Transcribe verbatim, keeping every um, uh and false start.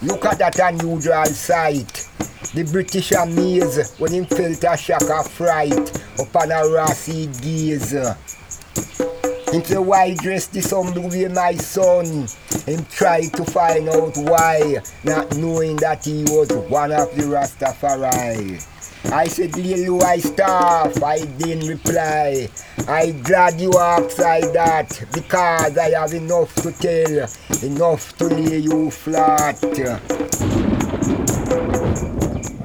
Look at that unusual sight. The British amaze when him felt a shock of fright upon a Rossi gaze. Him say, why dress the sun the way my son? Him tried to find out why, not knowing that he was one of the Rastafari. I said, Lil I staff, I didn't reply. I glad you asked like that, because I have enough to tell, enough to lay you flat.